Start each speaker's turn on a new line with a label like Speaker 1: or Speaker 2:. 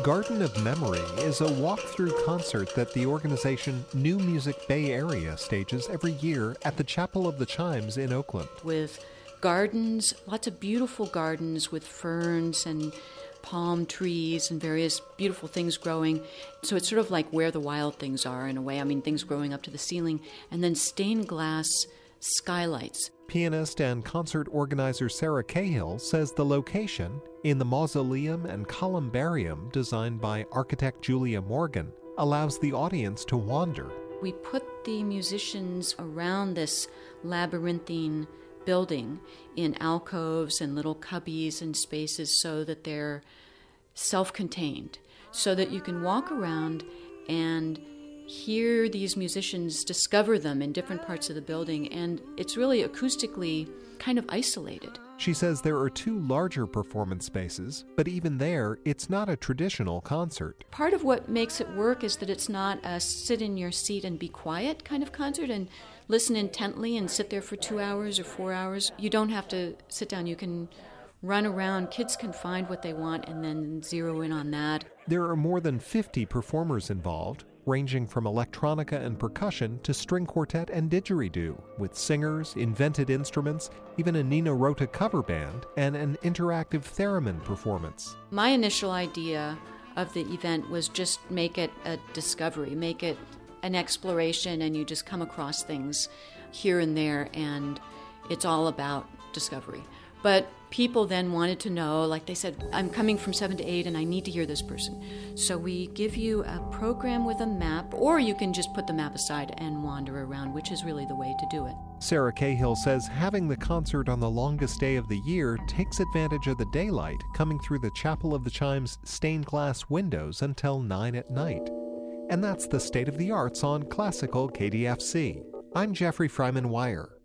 Speaker 1: Garden of Memory is a walk-through concert that the organization New Music Bay Area stages every year at the Chapel of the Chimes in Oakland.
Speaker 2: With gardens, lots of beautiful gardens with ferns and palm trees and various beautiful things growing. So it's sort of like where the wild things are in a way. I mean, things growing up to the ceiling. And then stained glass skylights.
Speaker 1: Pianist and concert organizer Sarah Cahill says the location, in the mausoleum and columbarium designed by architect Julia Morgan, allows the audience to wander.
Speaker 2: We put the musicians around this labyrinthine building in alcoves and little cubbies and spaces so that they're self-contained, so that you can walk around and hear these musicians, discover them in different parts of the building, and it's really acoustically kind of isolated.
Speaker 1: She says there are two larger performance spaces, but even there, it's not a traditional concert.
Speaker 2: Part of what makes it work is that it's not a sit in your seat and be quiet kind of concert and listen intently and sit there for 2 hours or 4 hours. You don't have to sit down. You can run around. Kids can find what they want and then zero in on that.
Speaker 1: There are more than 50 performers involved, ranging from electronica and percussion to string quartet and didgeridoo, with singers, invented instruments, even a Nino Rota cover band, and an interactive theremin performance.
Speaker 2: My initial idea of the event was just make it a discovery, make it an exploration, and you just come across things here and there, and it's all about discovery. But people then wanted to know, like they said, I'm coming from 7 to 8 and I need to hear this person. So we give you a program with a map, or you can just put the map aside and wander around, which is really the way to do it.
Speaker 1: Sarah Cahill says having the concert on the longest day of the year takes advantage of the daylight coming through the Chapel of the Chimes stained glass windows until 9 at night. And that's the state of the arts on Classical KDFC. I'm Jeffrey Fryman Wire.